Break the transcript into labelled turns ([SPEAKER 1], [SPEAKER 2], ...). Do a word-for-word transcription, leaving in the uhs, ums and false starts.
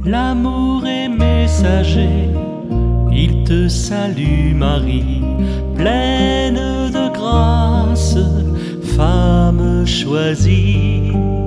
[SPEAKER 1] L'amour est messager, il te salue Marie, pleine de grâce, femme choisie.